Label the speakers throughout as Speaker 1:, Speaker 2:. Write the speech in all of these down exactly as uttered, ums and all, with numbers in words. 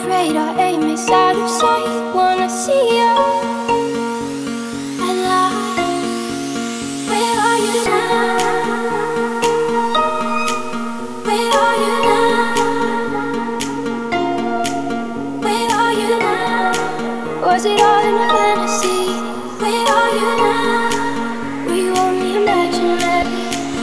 Speaker 1: afraid our aim is out of sight. Wanna see you alive. Where are you now? Where are you now? Where are you now? Was it all in a fantasy? Where are you now? Were you only imaginary?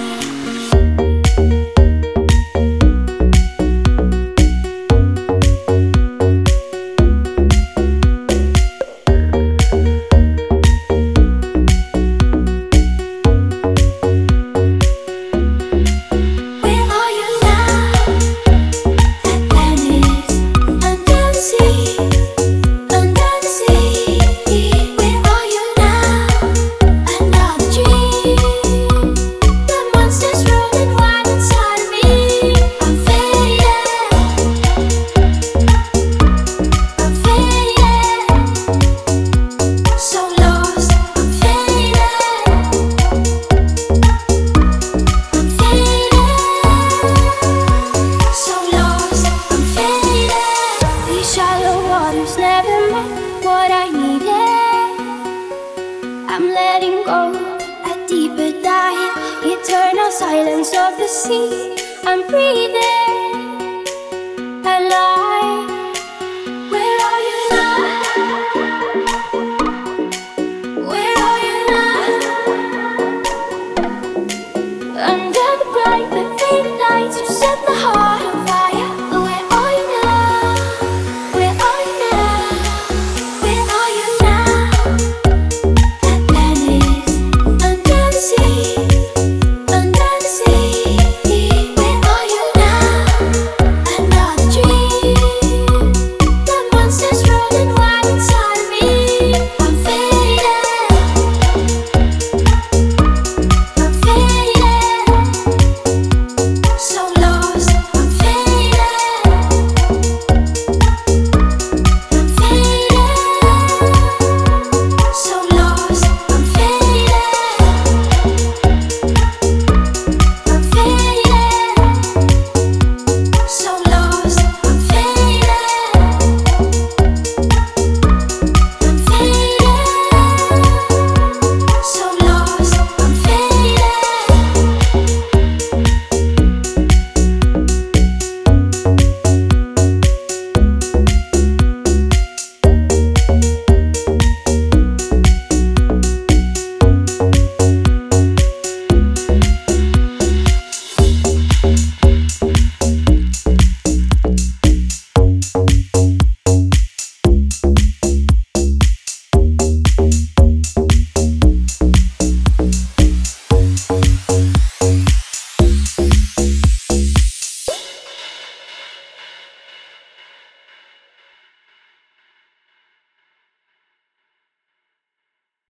Speaker 1: I'm letting go, a deeper dive, eternal silence of the sea. I'm breathing alive.